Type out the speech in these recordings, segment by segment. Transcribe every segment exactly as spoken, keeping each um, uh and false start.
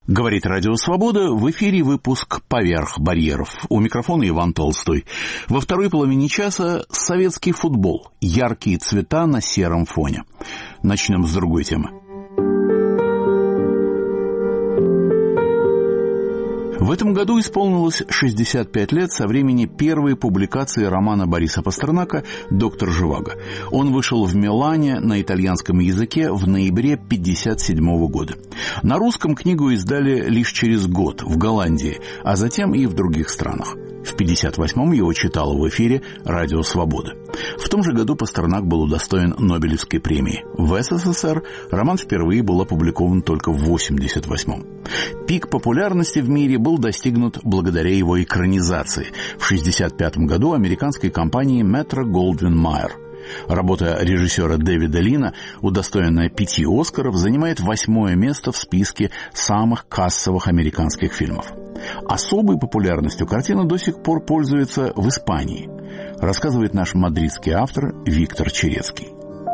Говорит Радио Свобода, в эфире выпуск «Поверх барьеров». У микрофона Иван Толстой. Во второй половине часа советский футбол. Яркие цвета на сером фоне. Начнем с другой темы. В этом году исполнилось шестьдесят пять лет со времени первой публикации романа Бориса Пастернака «Доктор Живаго». Он вышел в Милане на итальянском языке в ноябре пятьдесят седьмого года. На русском книгу издали лишь через год в Голландии, а затем и в других странах. В пятьдесят восьмом его читало в эфире «Радио Свобода». В том же году Пастернак был удостоен Нобелевской премии. В СССР роман впервые был опубликован только в восемьдесят восьмом. Пик популярности в мире был достигнут благодаря его экранизации в шестьдесят пятом году американской компанией Метро-Голдвин-Майер. Работа режиссера Дэвида Лина, удостоенная пяти «Оскаров», занимает восьмое место в списке самых кассовых американских фильмов. Особой популярностью картина до сих пор пользуется в Испании, рассказывает наш мадридский автор Виктор Черецкий.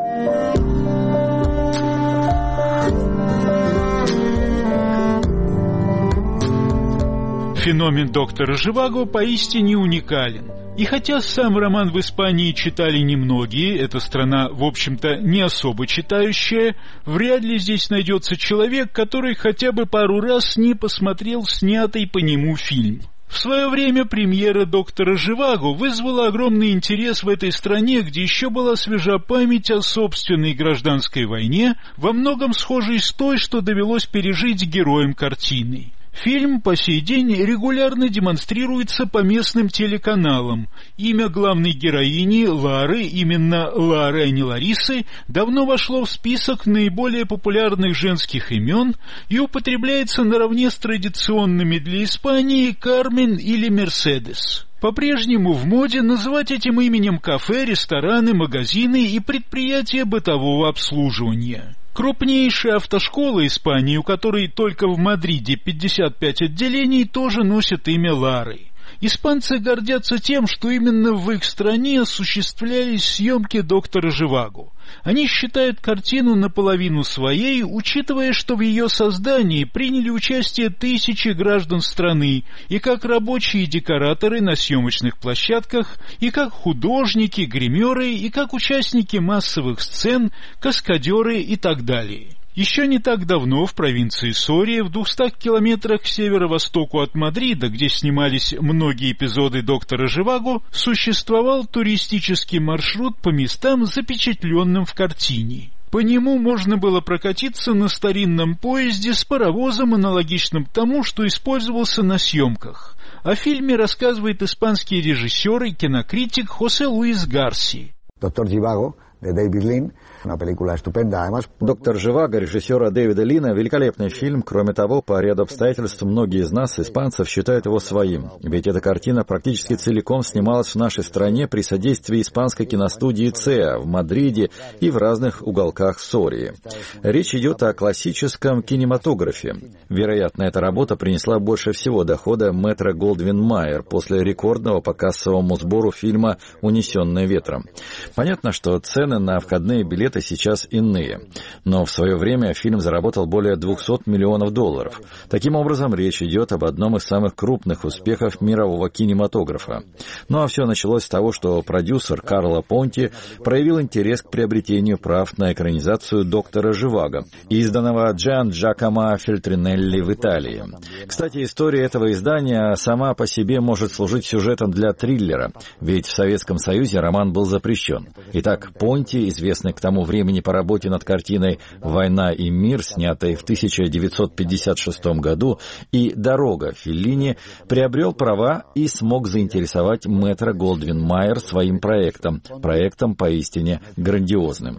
Феномен доктора Живаго поистине уникален. И хотя сам роман в Испании читали немногие, эта страна, в общем-то, не особо читающая, вряд ли здесь найдется человек, который хотя бы пару раз не посмотрел снятый по нему фильм. В свое время премьера «Доктора Живаго» вызвала огромный интерес в этой стране, где еще была свежа память о собственной гражданской войне, во многом схожей с той, что довелось пережить героям картины. Фильм по сей день регулярно демонстрируется по местным телеканалам. Имя главной героини, Лары, именно Лары, а не Ларисы, давно вошло в список наиболее популярных женских имен и употребляется наравне с традиционными для Испании Кармен или Мерседес. По-прежнему в моде называть этим именем кафе, рестораны, магазины и предприятия бытового обслуживания. Крупнейшая автошкола Испании, у которой только в Мадриде пятьдесят пять отделений, тоже носит имя Лары. Испанцы гордятся тем, что именно в их стране осуществлялись съемки «Доктора Живаго». Они считают картину наполовину своей, учитывая, что в ее создании приняли участие тысячи граждан страны, и как рабочие декораторы на съемочных площадках, и как художники, гримеры, и как участники массовых сцен, каскадеры и так далее. Еще не так давно в провинции Сория, в двухстах километрах к северо-востоку от Мадрида, где снимались многие эпизоды «Доктора Живаго», существовал туристический маршрут по местам, запечатленным в картине. По нему можно было прокатиться на старинном поезде с паровозом, аналогичным тому, что использовался на съемках. О фильме рассказывает испанский режиссер и кинокритик Хосе Луис Гарси. «Доктор Живаго» de David Lean, una película estupenda. Además, «Доктор Живаго» режиссера Дэвида Лина — великолепный фильм. Кроме того, по ряду обстоятельств многие из нас, испанцев, считают его своим. Ведь эта картина практически целиком снималась в нашей стране при содействии испанской киностудии ЦЕА в Мадриде и в разных уголках Сории. Речь идет о классическом кинематографе. Вероятно, эта работа принесла больше всего дохода Метро-Голдвин-Майер после рекордного по кассовому сбору фильма «Унесенные ветром». Понятно, что цены на входные билеты сейчас иные. Но в свое время фильм заработал более двухсот миллионов долларов. Таким образом, речь идет об одном из самых крупных успехов мирового кинематографа. Ну а все началось с того, что продюсер Карло Понти проявил интерес к приобретению прав на экранизацию «Доктора Живаго», изданного Джан Джакомо Фельтринелли в Италии. Кстати, история этого издания сама по себе может служить сюжетом для триллера, ведь в Советском Союзе роман был запрещен. Итак, Понти, известный к тому времени по работе над картиной «Война и мир», снятой в тысяча девятьсот пятьдесят шестом году, и «Дорога» Феллини, приобрел права и смог заинтересовать Метро-Голдвин-Майер своим проектом, проектом поистине грандиозным.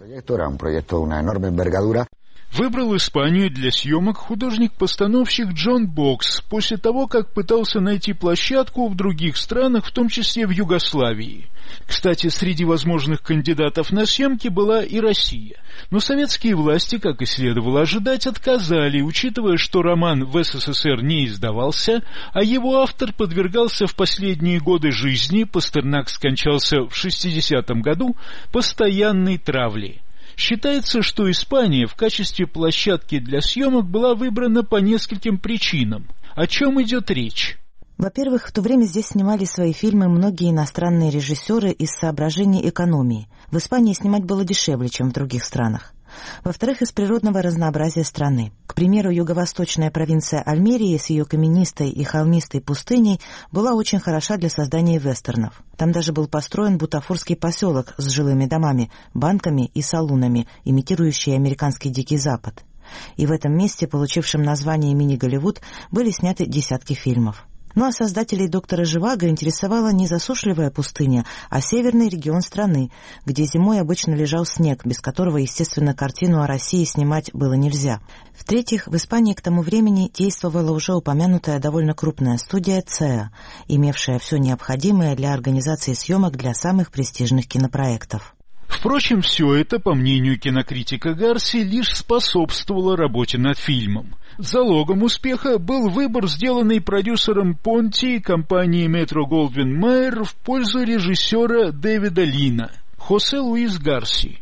Выбрал Испанию для съемок художник-постановщик Джон Бокс после того, как пытался найти площадку в других странах, в том числе в Югославии. Кстати, среди возможных кандидатов на съемки была и Россия. Но советские власти, как и следовало ожидать, отказали, учитывая, что роман в СССР не издавался, а его автор подвергался в последние годы жизни, Пастернак скончался в шестидесятом году, постоянной травле. Считается, что Испания в качестве площадки для съемок была выбрана по нескольким причинам. О чем идет речь? Во-первых, в то время здесь снимали свои фильмы многие иностранные режиссеры из соображений экономии. В Испании снимать было дешевле, чем в других странах. Во-вторых, из природного разнообразия страны. К примеру, юго-восточная провинция Альмерии с ее каменистой и холмистой пустыней была очень хороша для создания вестернов. Там даже был построен бутафорский поселок с жилыми домами, банками и салунами, имитирующий американский Дикий Запад. И в этом месте, получившем название «Мини-Голливуд», были сняты десятки фильмов. Ну а создателей «Доктора Живаго» интересовала не засушливая пустыня, а северный регион страны, где зимой обычно лежал снег, без которого, естественно, картину о России снимать было нельзя. В-третьих, в Испании к тому времени действовала уже упомянутая довольно крупная студия «Цеа», имевшая все необходимое для организации съемок для самых престижных кинопроектов. Впрочем, все это, по мнению кинокритика Гарси, лишь способствовало работе над фильмом. Залогом успеха был выбор, сделанный продюсером Понти компании Метро-Голдвин-Майер в пользу режиссера Дэвида Лина, Хосе Луис Гарси.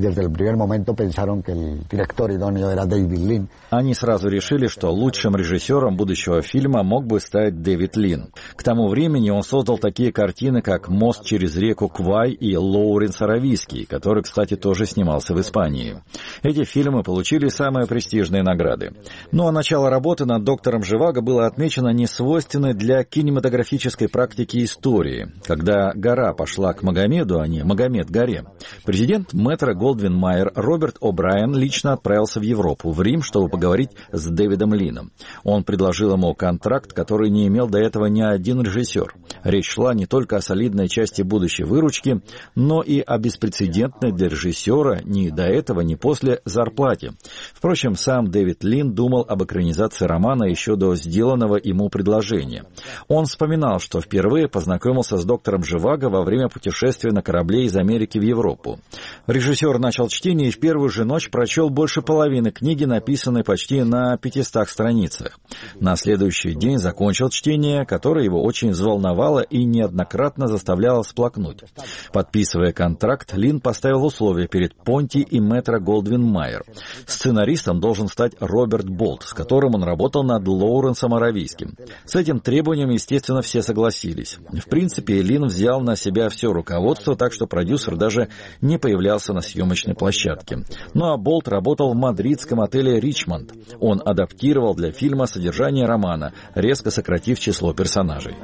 Они сразу решили, что лучшим режиссером будущего фильма мог бы стать Дэвид Лин. К тому времени он создал такие картины, как «Мост через реку Квай» и «Лоуренс Аравийский», который, кстати, тоже снимался в Испании. Эти фильмы получили самые престижные награды. Ну а начало работы над «Доктором Живаго» было отмечено несвойственной для кинематографической практики истории, когда гора пошла к Магомеду, а не Магомед к горе. Президент Метро Голдвин-Майер Роберт О'Брайен лично отправился в Европу, в Рим, чтобы поговорить с Дэвидом Лином. Он предложил ему контракт, который не имел до этого ни один режиссер. Речь шла не только о солидной части будущей выручки, но и о беспрецедентной для режиссера ни до этого, ни после зарплате. Впрочем, сам Дэвид Лин думал об экранизации романа еще до сделанного ему предложения. Он вспоминал, что впервые познакомился с «Доктором Живаго» во время путешествия на корабле из Америки в Европу. Режиссер начал чтение и в первую же ночь прочел больше половины книги, написанной почти на пятистах страницах. На следующий день закончил чтение, которое его очень взволновало и неоднократно заставляло всплакнуть. Подписывая контракт, Лин поставил условия перед Понти и Метро Голдвин-Майер. Сценаристом должен стать Роберт Болт, с которым он работал над Лоуренсом Аравийским. С этим требованием, естественно, все согласились. В принципе, Лин взял на себя все руководство, так что продюсер даже не появлялся на съемочной площадке. Ну а Болт работал в мадридском отеле «Ричмонд». Он адаптировал для фильма содержание романа, резко сократив число персонажей.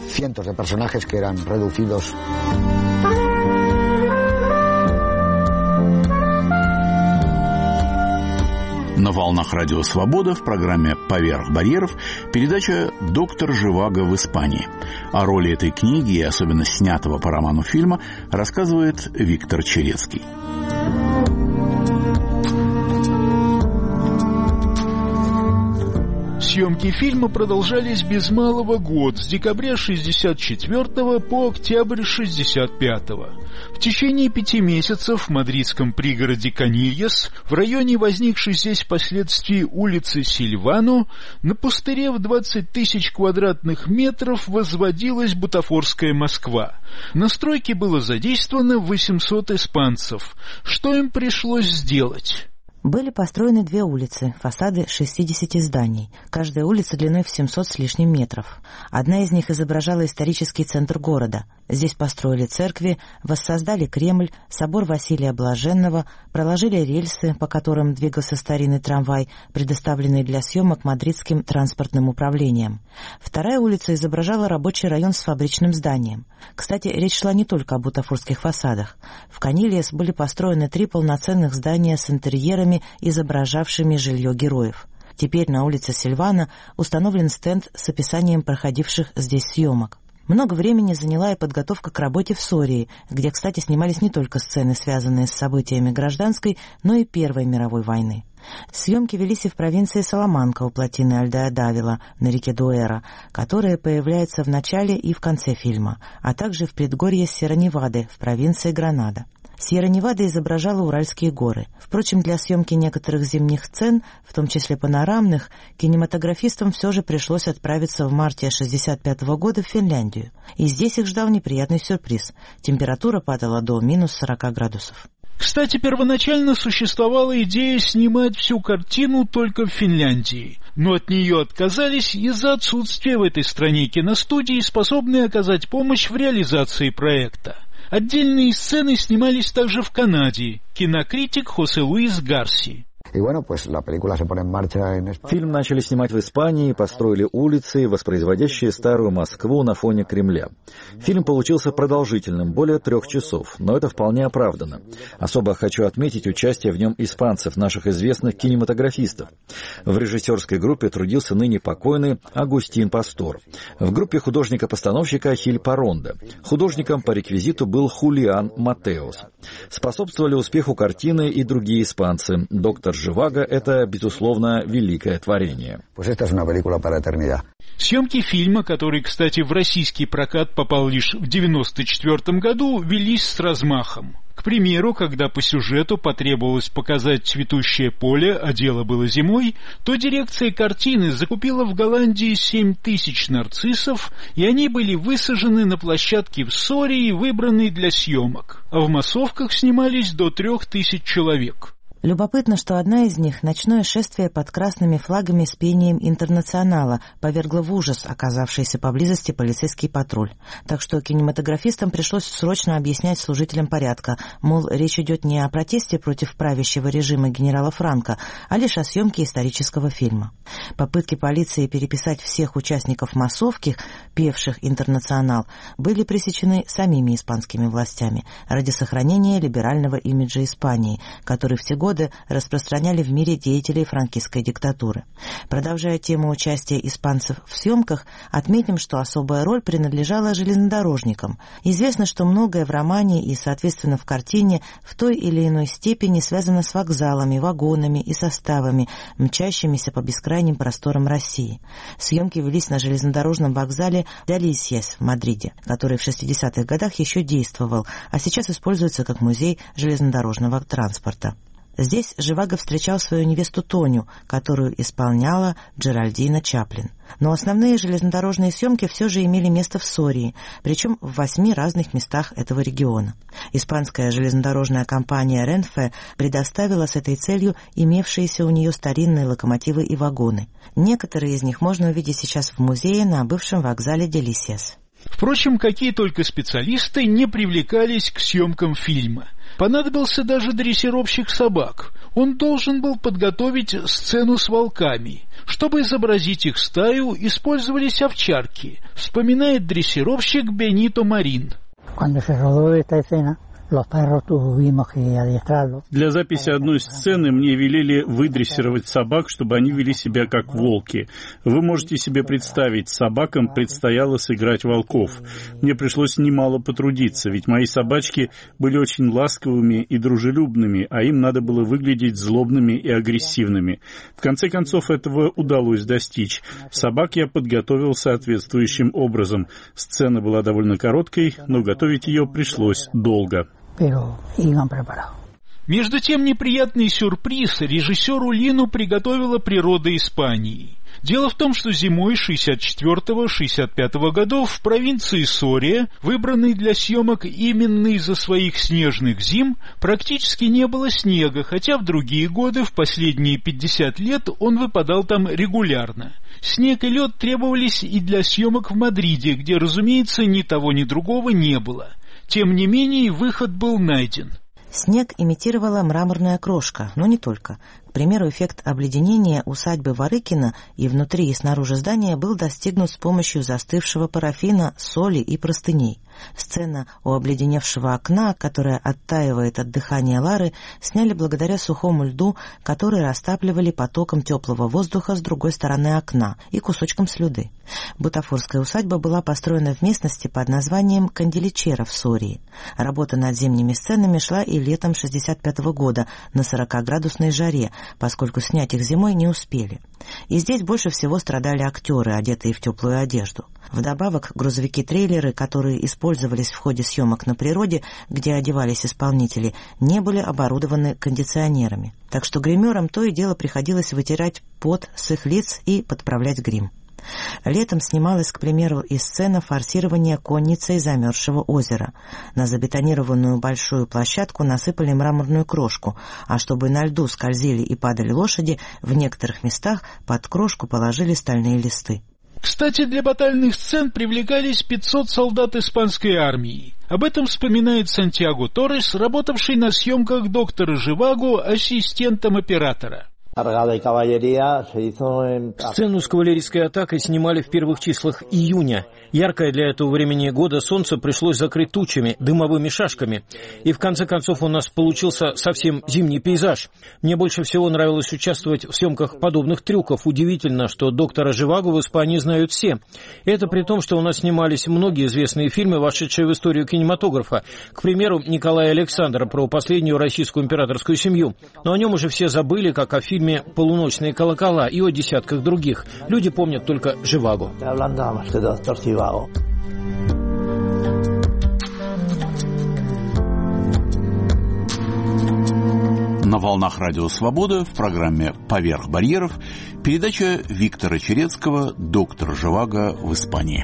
На волнах Радио Свобода в программе «Поверх барьеров» передача «Доктор Живаго в Испании». О роли этой книги и особенно снятого по роману фильма рассказывает Виктор Черецкий. Съемки фильма продолжались без малого год, с декабря шестьдесят четвёртого по октябрь шестьдесят пятого. В течение пяти месяцев в мадридском пригороде Канильяс, в районе возникшей здесь впоследствии улицы Сильвано, на пустыре в двадцать тысяч квадратных метров возводилась бутафорская Москва. На стройке было задействовано восемьсот испанцев. Что им пришлось сделать? Были построены две улицы, фасады шестидесяти зданий. Каждая улица длиной в семьсот с лишним метров. Одна из них изображала исторический центр города. Здесь построили церкви, воссоздали Кремль, собор Василия Блаженного, проложили рельсы, по которым двигался старинный трамвай, предоставленный для съемок мадридским транспортным управлением. Вторая улица изображала рабочий район с фабричным зданием. Кстати, речь шла не только о бутафорских фасадах. В Канильяс были построены три полноценных здания с интерьерами, изображавшими жилье героев. Теперь на улице Сильвано установлен стенд с описанием проходивших здесь съемок. Много времени заняла и подготовка к работе в Сории, где, кстати, снимались не только сцены, связанные с событиями гражданской, но и Первой мировой войны. Съемки велись и в провинции Саламанка у плотины Альдеа-Давила на реке Дуэра, которая появляется в начале и в конце фильма, а также в предгорье Сьерра-Невады в провинции Гранада. Сьерра-Невада изображала Уральские горы. Впрочем, для съемки некоторых зимних сцен, в том числе панорамных, кинематографистам все же пришлось отправиться в марте шестьдесят пятого года в Финляндию. И здесь их ждал неприятный сюрприз. Температура падала до минус сорока градусов. Кстати, первоначально существовала идея снимать всю картину только в Финляндии, но от нее отказались из-за отсутствия в этой стране киностудии, способной оказать помощь в реализации проекта. Отдельные сцены снимались также в Канаде. Кинокритик Хосе Луис Гарси. Фильм начали снимать в Испании, построили улицы, воспроизводящие старую Москву на фоне Кремля. Фильм получился продолжительным, более трех часов, но это вполне оправдано. Особо хочу отметить участие в нем испанцев, наших известных кинематографистов. В режиссерской группе трудился ныне покойный Агустин Пастор. В группе художника-постановщика Хиль Паронда. Художником по реквизиту был Хулиан Матеус. Способствовали успеху картины и другие испанцы. Доктор Живаго — это, безусловно, великое творение. Съемки фильма, который, кстати, в российский прокат попал лишь в девяносто четвёртом году, велись с размахом. К примеру, когда по сюжету потребовалось показать цветущее поле, а дело было зимой, то дирекция картины закупила в Голландии семь тысяч нарциссов, и они были высажены на площадке в Сории, выбранной для съемок. А в массовках снимались до трех тысяч человек. Любопытно, что одна из них, ночное шествие под красными флагами с пением «Интернационала», повергло в ужас оказавшийся поблизости полицейский патруль. Так что кинематографистам пришлось срочно объяснять служителям порядка, мол, речь идет не о протесте против правящего режима генерала Франко, а лишь о съемке исторического фильма. Попытки полиции переписать всех участников массовки, певших «Интернационал», были пресечены самими испанскими властями ради сохранения либерального имиджа Испании, который в те годы годы распространяли в мире деятелей франкистской диктатуры. Продолжая тему участия испанцев в съемках, отметим, что особая роль принадлежала железнодорожникам. Известно, что многое в романе и, соответственно, в картине в той или иной степени связано с вокзалами, вагонами и составами, мчащимися по бескрайним просторам России. Съемки велись на железнодорожном вокзале Делисьес в Мадриде, который в шестидесятых годах еще действовал, а сейчас используется как музей железнодорожного транспорта. Здесь Живаго встречал свою невесту Тоню, которую исполняла Джеральдина Чаплин. Но основные железнодорожные съемки все же имели место в Сории, причем в восьми разных местах этого региона. Испанская железнодорожная компания Ренфе предоставила с этой целью имевшиеся у нее старинные локомотивы и вагоны. Некоторые из них можно увидеть сейчас в музее на бывшем вокзале Делисьес. Впрочем, какие только специалисты не привлекались к съемкам фильма. Понадобился даже дрессировщик собак. Он должен был подготовить сцену с волками. Чтобы изобразить их стаю, использовались овчарки, вспоминает дрессировщик Бенито Марин. Для записи одной сцены мне велели выдрессировать собак, чтобы они вели себя как волки. Вы можете себе представить, собакам предстояло сыграть волков. Мне пришлось немало потрудиться, ведь мои собачки были очень ласковыми и дружелюбными, а им надо было выглядеть злобными и агрессивными. В конце концов, этого удалось достичь. Собак я подготовил соответствующим образом. Сцена была довольно короткой, но готовить ее пришлось долго. Между тем, неприятный сюрприз режиссеру Лину приготовила природа Испании. Дело в том, что зимой шестьдесят четвёртого — шестьдесят пятого годов в провинции Сория, выбранной для съемок именно из-за своих снежных зим, практически не было снега, хотя в другие годы, в последние пятьдесят лет, он выпадал там регулярно. Снег и лед требовались и для съемок в Мадриде, где, разумеется, ни того, ни другого не было. Тем не менее, выход был найден. Снег имитировала мраморная крошка, но не только. К примеру, эффект обледенения усадьбы Варыкина и внутри и снаружи здания был достигнут с помощью застывшего парафина, соли и простыней. Сцена у обледеневшего окна, которая оттаивает от дыхания Лары, сняли благодаря сухому льду, который растапливали потоком теплого воздуха с другой стороны окна и кусочком слюды. Бутафорская усадьба была построена в местности под названием Канделичера в Сории. Работа над зимними сценами шла и летом шестьдесят пятого года на сорокаградусной жаре, поскольку снять их зимой не успели. И здесь больше всего страдали актеры, одетые в теплую одежду. Вдобавок, грузовики-трейлеры, которые использовались в ходе съемок на природе, где одевались исполнители, не были оборудованы кондиционерами. Так что гримерам то и дело приходилось вытирать пот с их лиц и подправлять грим. Летом снималась, к примеру, и сцена форсирования конницей замерзшего озера. На забетонированную большую площадку насыпали мраморную крошку, а чтобы на льду скользили и падали лошади, в некоторых местах под крошку положили стальные листы. Кстати, для батальных сцен привлекались пятьсот солдат испанской армии. Об этом вспоминает Сантьяго Торрес, работавший на съемках «Доктора Живаго» ассистентом оператора. Сцену с кавалерийской атакой снимали в первых числах июня. Яркое для этого времени года солнце пришлось закрыть тучами, дымовыми шашками. И в конце концов у нас получился совсем зимний пейзаж. Мне больше всего нравилось участвовать в съемках подобных трюков. Удивительно, что «Доктора Живаго» в Испании знают все. И это при том, что у нас снимались многие известные фильмы, вошедшие в историю кинематографа. К примеру, Николая Александра про последнюю российскую императорскую семью. Но о нем уже все забыли, как о фильме «Полуночные колокола» и о десятках других. Люди помнят только Живаго. На волнах Радио Свобода в программе «Поверх барьеров» передача Виктора Черецкого «Доктор Живаго в Испании».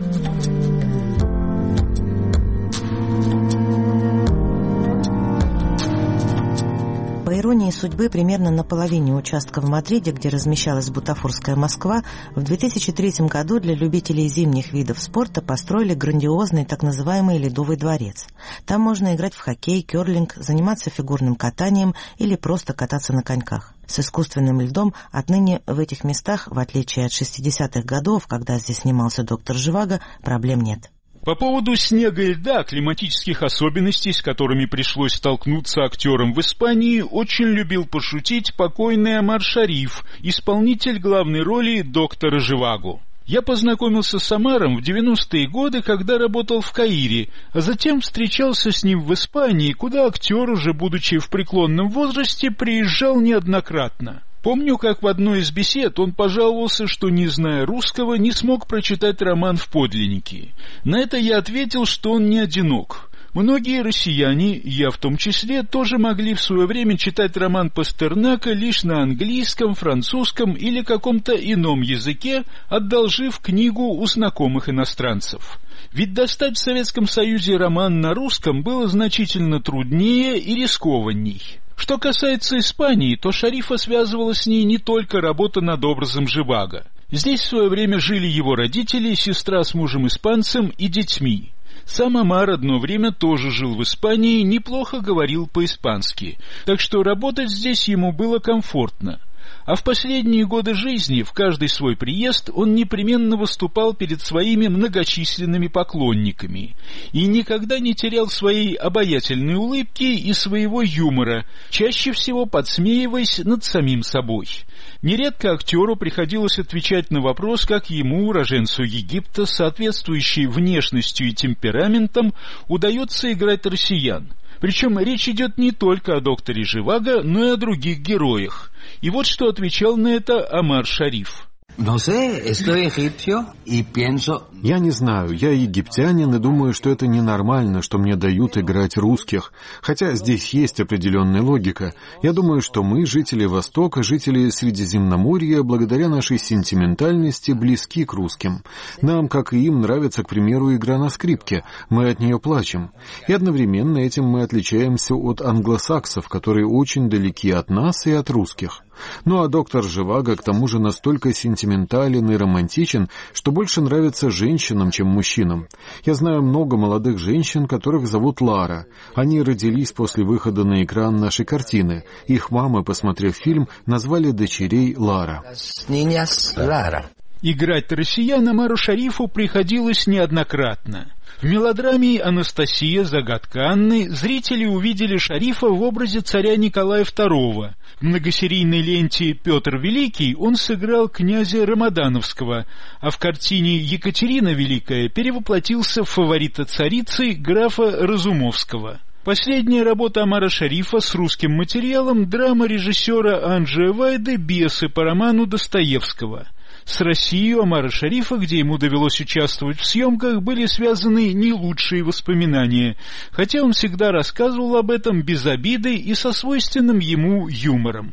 По иронии судьбы, примерно на половине участка в Мадриде, где размещалась бутафорская Москва, в две тысячи третьем году для любителей зимних видов спорта построили грандиозный так называемый Ледовый дворец. Там можно играть в хоккей, керлинг, заниматься фигурным катанием или просто кататься на коньках. С искусственным льдом отныне в этих местах, в отличие от шестидесятых годов, когда здесь снимался «Доктор Живаго», проблем нет. По поводу снега и льда, климатических особенностей, с которыми пришлось столкнуться актерам в Испании, очень любил пошутить покойный Омар Шариф, исполнитель главной роли доктора Живаго. Я познакомился с Омаром в девяностые годы, когда работал в Каире, а затем встречался с ним в Испании, куда актер, уже будучи в преклонном возрасте, приезжал неоднократно. Помню, как в одной из бесед он пожаловался, что, не зная русского, не смог прочитать роман в подлиннике. На это я ответил, что он не одинок. Многие россияне, я в том числе, тоже могли в свое время читать роман Пастернака лишь на английском, французском или каком-то ином языке, одолжив книгу у знакомых иностранцев. Ведь достать в Советском Союзе роман на русском было значительно труднее и рискованней. Что касается Испании, то Шарифа связывала с ней не только работа над образом Живаго. Здесь в свое время жили его родители, сестра с мужем-испанцем и детьми. Сам Омар одно время тоже жил в Испании, неплохо говорил по-испански, так что работать здесь ему было комфортно. А в последние годы жизни, в каждый свой приезд, он непременно выступал перед своими многочисленными поклонниками и никогда не терял своей обаятельной улыбки и своего юмора, чаще всего подсмеиваясь над самим собой. Нередко актеру приходилось отвечать на вопрос, как ему, уроженцу Египта, соответствующей внешностью и темпераментом, удается играть россиян. Причем речь идет не только о докторе Живаго, но и о других героях. И вот что отвечал на это Омар Шариф. Я не знаю, я египтянин и думаю, что это ненормально, что мне дают играть русских. Хотя здесь есть определенная логика. Я думаю, что мы, жители Востока, жители Средиземноморья, благодаря нашей сентиментальности, близки к русским. Нам, как и им, нравится, к примеру, игра на скрипке. Мы от нее плачем. И одновременно этим мы отличаемся от англосаксов, которые очень далеки от нас и от русских. Ну а доктор Живаго к тому же настолько сентиментален и романтичен, что больше нравится женщинам, чем мужчинам. Я знаю много молодых женщин, которых зовут Лара. Они родились после выхода на экран нашей картины. Их мамы, посмотрев фильм, назвали дочерей Лара. Играть россиян Омару Шарифу приходилось неоднократно. В мелодраме «Анастасия. Загадка Анны» зрители увидели Шарифа в образе царя Николая второго. В многосерийной ленте «Петр Великий» он сыграл князя Рамадановского, а в картине «Екатерина Великая» перевоплотился в фаворита царицы графа Разумовского. Последняя работа Омара Шарифа с русским материалом — драма режиссера Анджея Вайды «Бесы» по роману Достоевского. С Россией у Омара Шарифа, где ему довелось участвовать в съемках, были связаны не лучшие воспоминания, хотя он всегда рассказывал об этом без обиды и со свойственным ему юмором.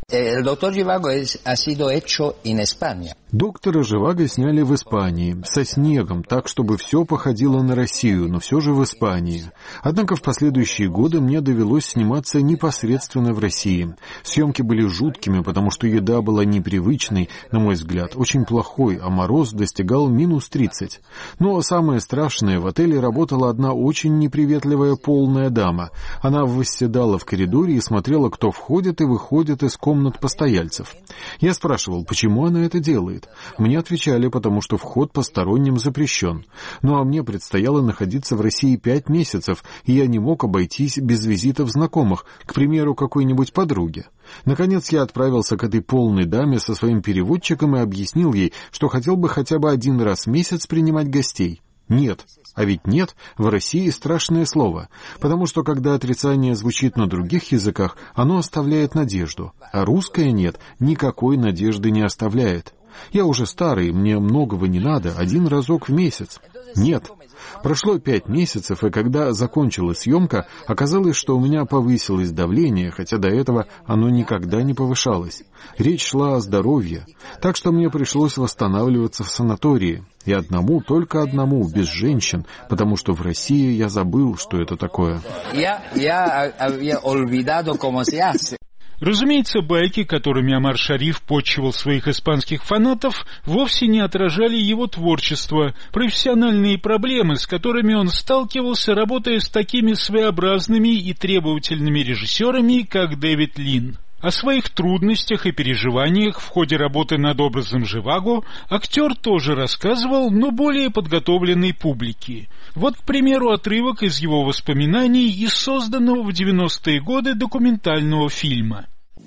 Доктор Живаго ha sido hecho en España. Доктора Живаго сняли в Испании, со снегом, так, чтобы все походило на Россию, но все же в Испании. Однако в последующие годы мне довелось сниматься непосредственно в России. Съемки были жуткими, потому что еда была непривычной, на мой взгляд, очень плохой, а мороз достигал минус тридцать. Но самое страшное, в отеле работала одна очень неприветливая полная дама. Она восседала в коридоре и смотрела, кто входит и выходит из комнат постояльцев. Я спрашивал, почему она это делает. Мне отвечали, потому что вход посторонним запрещен. Ну а мне предстояло находиться в России пять месяцев, и я не мог обойтись без визитов знакомых, к примеру, какой-нибудь подруги. Наконец я отправился к этой полной даме со своим переводчиком и объяснил ей, что хотел бы хотя бы один раз в месяц принимать гостей. Нет. А ведь «нет» в России страшное слово, потому что когда отрицание звучит на других языках, оно оставляет надежду, а русское «нет» никакой надежды не оставляет. Я уже старый, мне многого не надо, один разок в месяц. Нет. Прошло пять месяцев, и когда закончилась съемка, оказалось, что у меня повысилось давление, хотя до этого оно никогда не повышалось. Речь шла о здоровье, так что мне пришлось восстанавливаться в санатории. И одному, только одному, без женщин, потому что в России я забыл, что это такое. Я, я había olvidado cómo se hace. Разумеется, байки, которыми Омар Шариф почивал своих испанских фанатов, вовсе не отражали его творчество, профессиональные проблемы, с которыми он сталкивался, работая с такими своеобразными и требовательными режиссерами, как Дэвид Лин. О своих трудностях и переживаниях в ходе работы над образом Живаго актер тоже рассказывал, но более подготовленной публике. Вот, к примеру, отрывок из его воспоминаний из созданного в девяностые годы документального фильма.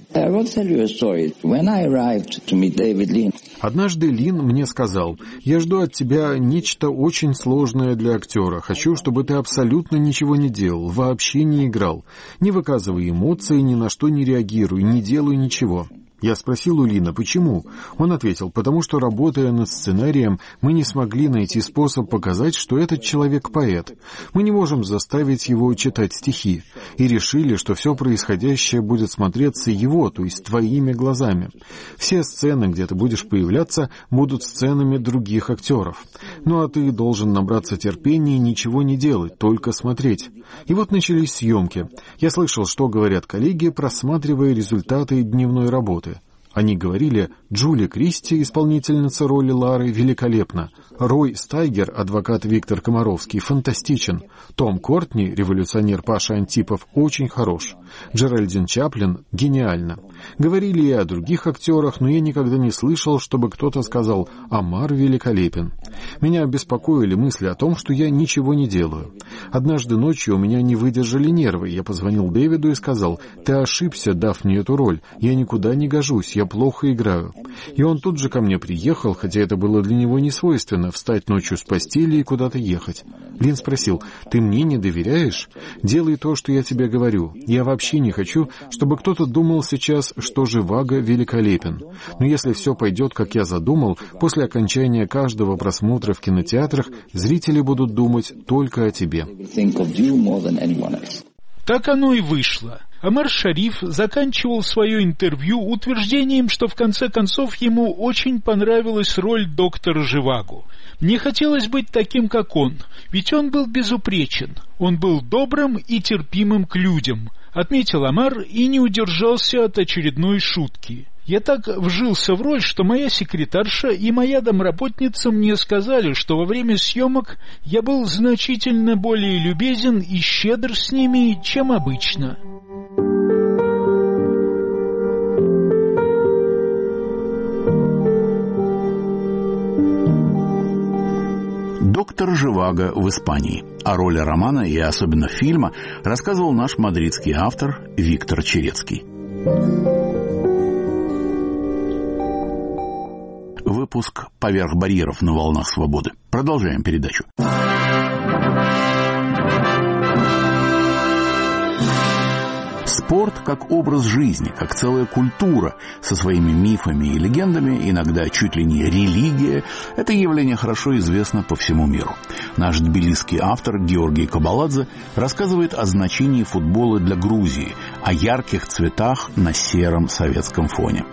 Однажды Лин мне сказал: «Я жду от тебя нечто очень сложное для актера. Хочу, чтобы ты абсолютно ничего не делал, вообще не играл. Не выказывай эмоций, ни на что не реагируй, не делай ничего». Я спросил у Лина, почему? Он ответил, потому что, работая над сценарием, мы не смогли найти способ показать, что этот человек поэт. Мы не можем заставить его читать стихи. И решили, что все происходящее будет смотреться его, то есть твоими глазами. Все сцены, где ты будешь появляться, будут сценами других актеров. Ну а ты должен набраться терпения и ничего не делать, только смотреть. И вот начались съемки. Я слышал, что говорят коллеги, просматривая результаты дневной работы. Они говорили: Джули Кристи, исполнительница роли Лары, великолепна. Рой Стайгер, адвокат Виктор Комаровский, фантастичен. Том Кортни, революционер Паша Антипов, очень хорош. Джеральдин Чаплин гениально. Говорили и о других актерах, но я никогда не слышал, чтобы кто-то сказал: Омар великолепен. Меня беспокоили мысли о том, что я ничего не делаю. Однажды ночью у меня не выдержали нервы. Я позвонил Дэвиду и сказал: ты ошибся, дав мне эту роль. Я никуда не гожусь, я плохо играю. И он тут же ко мне приехал, хотя это было для него не свойственно, встать ночью с постели и куда-то ехать. Лин спросил: ты мне не доверяешь? Делай то, что я тебе говорю. Я вообще не хочу, чтобы кто-то думал сейчас, что Живаго великолепен. Но если все пойдет, как я задумал, после окончания каждого просмотра в кинотеатрах зрители будут думать только о тебе. Так оно и вышло. Омар Шариф заканчивал свое интервью утверждением, что в конце концов ему очень понравилась роль доктора Живаго. «Мне хотелось быть таким, как он, ведь он был безупречен, он был добрым и терпимым к людям», отметил Омар и не удержался от очередной шутки. «Я так вжился в роль, что моя секретарша и моя домработница мне сказали, что во время съемок я был значительно более любезен и щедр с ними, чем обычно». «Доктор Живаго» в Испании. О роли романа и особенно фильма рассказывал наш мадридский автор Виктор Черецкий. Выпуск «Поверх барьеров» на волнах свободы. Продолжаем передачу. С Спорт как образ жизни, как целая культура со своими мифами и легендами, иногда чуть ли не религия, это явление хорошо известно по всему миру. Наш тбилисский автор Георгий Кабаладзе рассказывает о значении футбола для Грузии, о ярких цветах на сером советском фоне.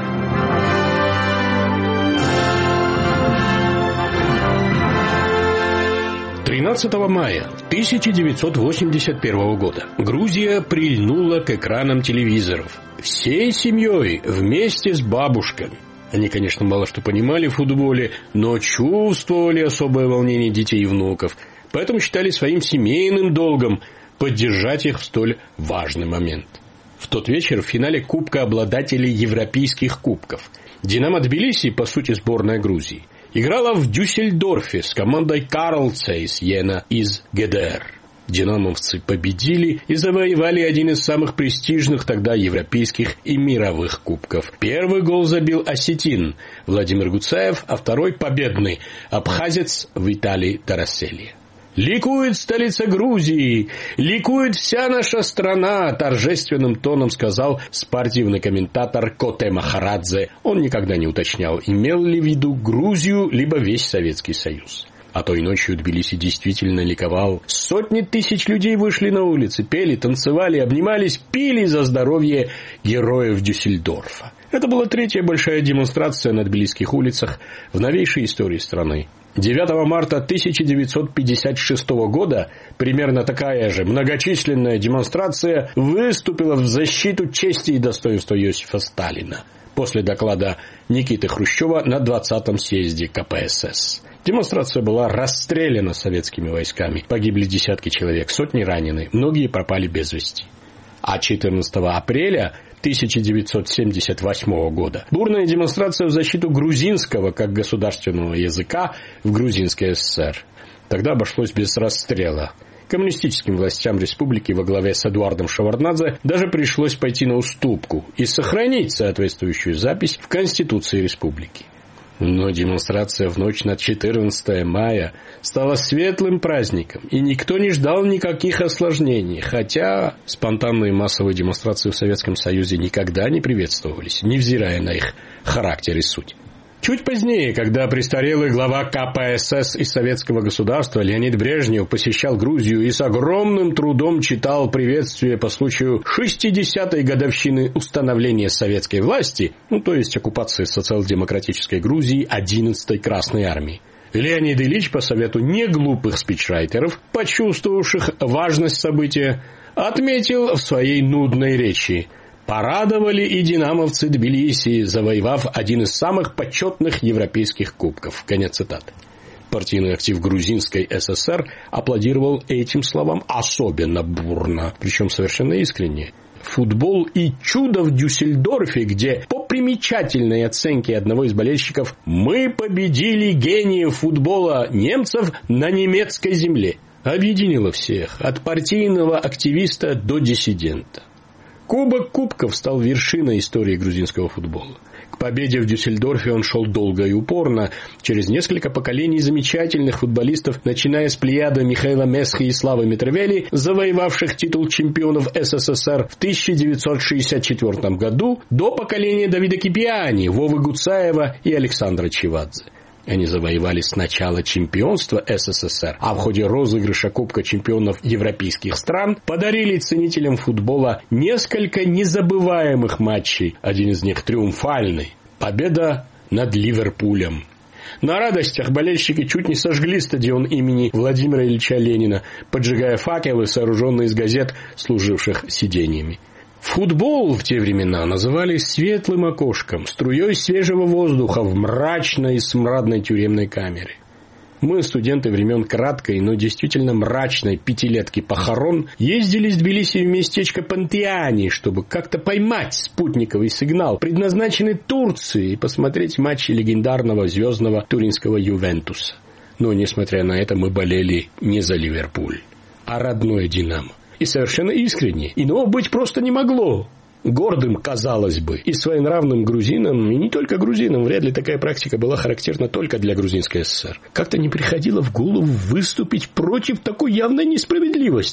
тринадцатого мая тысяча девятьсот восемьдесят первого года Грузия прильнула к экранам телевизоров. Всей семьей, вместе с бабушками. Они, конечно, мало что понимали в футболе, но чувствовали особое волнение детей и внуков. Поэтому считали своим семейным долгом поддержать их в столь важный момент. В тот вечер в финале Кубка обладателей европейских кубков «Динамо Тбилиси», по сути сборная Грузии, играла в Дюссельдорфе с командой Карлсейс Йена из ГДР. Динамовцы победили и завоевали один из самых престижных тогда европейских и мировых кубков. Первый гол забил осетин Владимир Гуцаев, а второй победный абхазец Виталий Тараселья. «Ликует столица Грузии! Ликует вся наша страна!» — торжественным тоном сказал спортивный комментатор Коте Махарадзе. Он никогда не уточнял, имел ли в виду Грузию, либо весь Советский Союз. А той ночью Тбилиси действительно ликовал. Сотни тысяч людей вышли на улицы, пели, танцевали, обнимались, пили за здоровье героев Дюссельдорфа. Это была третья большая демонстрация на тбилисских улицах в новейшей истории страны. девятого марта тысяча девятьсот пятьдесят шестого года примерно такая же многочисленная демонстрация выступила в защиту чести и достоинства Иосифа Сталина после доклада Никиты Хрущева на двадцатом съезде ка пэ эс эс. Демонстрация была расстреляна советскими войсками. Погибли десятки человек, сотни ранены, многие пропали без вести. А четырнадцатого апреля тысяча девятьсот семьдесят восьмого года бурная демонстрация в защиту грузинского как государственного языка в Грузинской ССР. Тогда обошлось без расстрела. Коммунистическим властям республики во главе с Эдуардом Шеварднадзе даже пришлось пойти на уступку и сохранить соответствующую запись в Конституции республики. Но демонстрация в ночь на четырнадцатое мая стала светлым праздником, и никто не ждал никаких осложнений, хотя спонтанные массовые демонстрации в Советском Союзе никогда не приветствовались, невзирая на их характер и суть. Чуть позднее, когда престарелый глава ка пэ эс эс из советского государства Леонид Брежнев посещал Грузию и с огромным трудом читал приветствие по случаю шестидесятой годовщины установления советской власти, ну то есть оккупации социал-демократической Грузии одиннадцатой Красной армии, Леонид Ильич по совету неглупых спичрайтеров, почувствовавших важность события, отметил в своей нудной речи: «Порадовали и динамовцы Тбилиси, завоевав один из самых почетных европейских кубков». Конец цитаты. Партийный актив Грузинской эс эс эр аплодировал этим словам особенно бурно, причем совершенно искренне. Футбол и чудо в Дюссельдорфе, где по примечательной оценке одного из болельщиков «мы победили гениев футбола немцев на немецкой земле», объединило всех, от партийного активиста до диссидента. Кубок кубков стал вершиной истории грузинского футбола. К победе в Дюссельдорфе он шел долго и упорно, через несколько поколений замечательных футболистов, начиная с плеяда Михаила Месхи и Славы Митревели, завоевавших титул чемпионов эс эс эс эр в тысяча девятьсот шестьдесят четвёртом году, до поколения Давида Кипиани, Вовы Гуцаева и Александра Чивадзе. Они завоевали сначала чемпионство эс эс эс эр, а в ходе розыгрыша Кубка чемпионов европейских стран подарили ценителям футбола несколько незабываемых матчей. Один из них триумфальный – победа над Ливерпулем. На радостях болельщики чуть не сожгли стадион имени Владимира Ильича Ленина, поджигая факелы, сооруженные из газет, служивших сиденьями. Футбол в те времена называли светлым окошком, струей свежего воздуха в мрачной и смрадной тюремной камере. Мы, студенты времен краткой, но действительно мрачной пятилетки похорон, ездили из Тбилиси в местечко Пантиани, чтобы как-то поймать спутниковый сигнал, предназначенный Турции, и посмотреть матчи легендарного звездного туринского Ювентуса. Но, несмотря на это, мы болели не за Ливерпуль, а родной «Динамо». И совершенно искренне. Иного быть просто не могло. Гордым, казалось бы, и своенравным грузинам, и не только грузинам, вряд ли такая практика была характерна только для Грузинской эс эс эр. Как-то не приходило в голову выступить против такой явной несправедливости.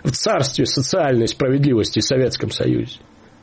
в царстве социальной справедливости в Советском Союзе.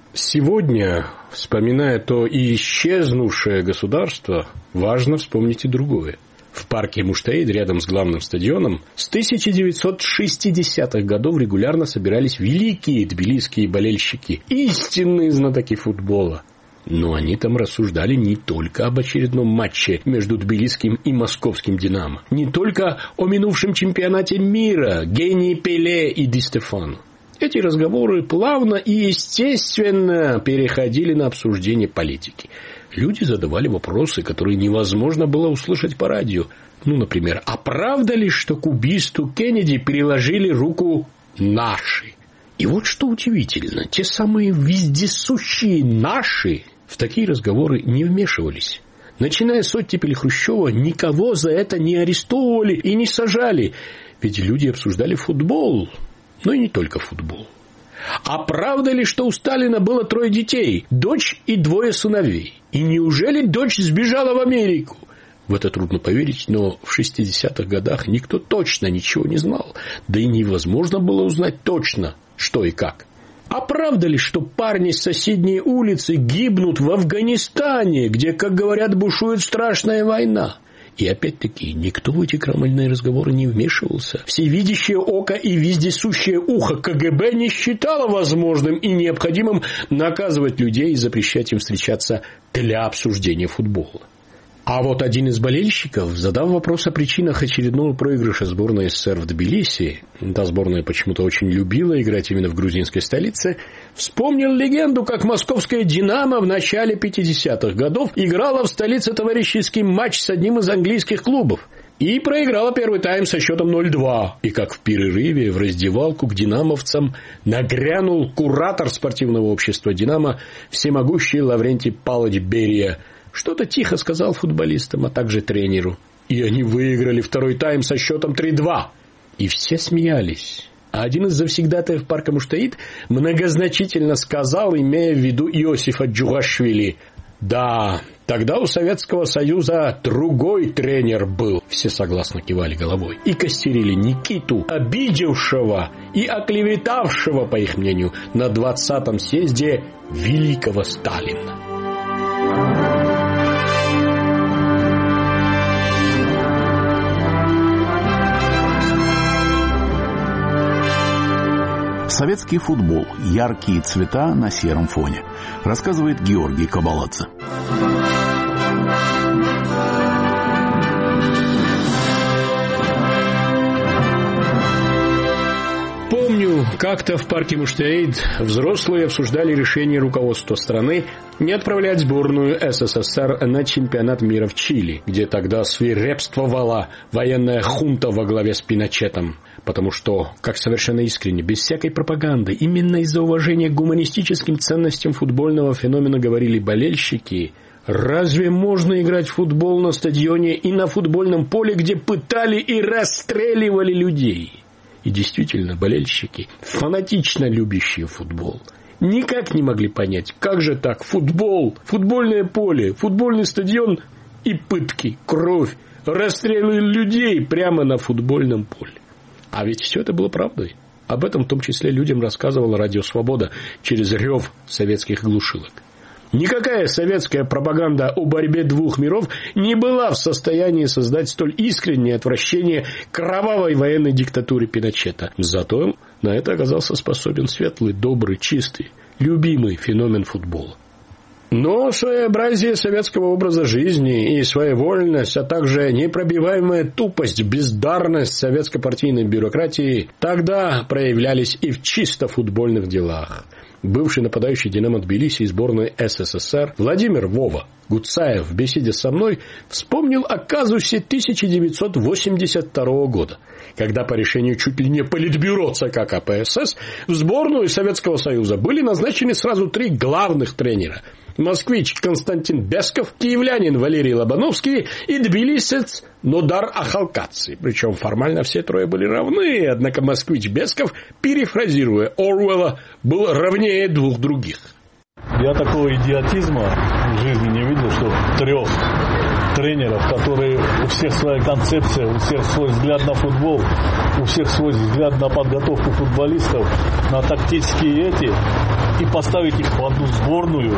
Сегодня, вспоминая то исчезнувшее государство, важно вспомнить и другое. В парке Муштаид, рядом с главным стадионом, с тысяча девятьсот шестидесятых годов регулярно собирались великие тбилисские болельщики, истинные знатоки футбола. Но они там рассуждали не только об очередном матче между тбилисским и московским «Динамо», не только о минувшем чемпионате мира, гении Пеле и Ди Стефано. Эти разговоры плавно и естественно переходили на обсуждение политики. Люди задавали вопросы, которые невозможно было услышать по радио. Ну, например, а правда ли, что к убийству Кеннеди приложили руку наши? И вот что удивительно, те самые вездесущие наши в такие разговоры не вмешивались. Начиная с оттепели Хрущева, никого за это не арестовывали и не сажали. Ведь люди обсуждали футбол, но и не только футбол. А правда ли, что у Сталина было трое детей, дочь и двое сыновей? И неужели дочь сбежала в Америку? В это трудно поверить, но в шестидесятых годах никто точно ничего не знал. Да и невозможно было узнать точно, что и как. А правда ли, что парни с соседней улицы гибнут в Афганистане, где, как говорят, бушует страшная война? И опять-таки никто в эти крамольные разговоры не вмешивался. Всевидящее око и вездесущее ухо КГБ не считало возможным и необходимым наказывать людей и запрещать им встречаться для обсуждения футбола. А вот один из болельщиков, задав вопрос о причинах очередного проигрыша сборной СССР в Тбилиси, та сборная почему-то очень любила играть именно в грузинской столице, вспомнил легенду, как московская «Динамо» в начале пятидесятых годов играла в столице товарищеский матч с одним из английских клубов и проиграла первый тайм со счетом ноль-два. И как в перерыве в раздевалку к динамовцам нагрянул куратор спортивного общества «Динамо», всемогущий Лаврентий Павлович Берия. Что-то тихо сказал футболистам, а также тренеру. И они выиграли второй тайм со счетом три-два. И все смеялись. А один из завсегдатаев парка Муштаид многозначительно сказал, имея в виду Иосифа Джугашвили: «Да, тогда у Советского Союза другой тренер был». Все согласно кивали головой. И костерили Никиту, обидевшего и оклеветавшего, по их мнению, на двадцатом съезде великого Сталина. Советский футбол. Яркие цвета на сером фоне. Рассказывает Георгий Кабаладзе. Помню, как-то в парке Муштаид взрослые обсуждали решение руководства страны не отправлять сборную СССР на чемпионат мира в Чили, где тогда свирепствовала военная хунта во главе с Пиночетом. Потому что, как совершенно искренне, без всякой пропаганды, именно из-за уважения к гуманистическим ценностям футбольного феномена говорили болельщики: разве можно играть в футбол на стадионе и на футбольном поле, где пытали и расстреливали людей? И действительно, болельщики, фанатично любящие футбол, никак не могли понять, как же так: футбол, футбольное поле, футбольный стадион и пытки, кровь, расстрелы людей прямо на футбольном поле. А ведь все это было правдой. Об этом в том числе людям рассказывала радио «Свобода» через рев советских глушилок. Никакая советская пропаганда о борьбе двух миров не была в состоянии создать столь искреннее отвращение к кровавой военной диктатуре Пиночета. Зато на это оказался способен светлый, добрый, чистый, любимый феномен футбола. Но своеобразие советского образа жизни и своевольность, а также непробиваемая тупость, бездарность советско-партийной бюрократии тогда проявлялись и в чисто футбольных делах. Бывший нападающий «Динамо» Тбилиси и сборной СССР Владимир Вова Гуцаев в беседе со мной вспомнил о казусе тысяча девятьсот восемьдесят второго года, когда по решению чуть ли не политбюро ЦК КПСС в сборную Советского Союза были назначены сразу три главных тренера: москвич Константин Бесков, киевлянин Валерий Лобановский и тбилисец Нодар Ахалкадзе. Причем формально все трое были равны, однако москвич Бесков, перефразируя Оруэлла, был равнее двух других. Я такого идиотизма в жизни не видел, что трех тренеров, которые у всех своя концепция, у всех свой взгляд на футбол, у всех свой взгляд на подготовку футболистов, на тактические эти, и поставить их в одну сборную.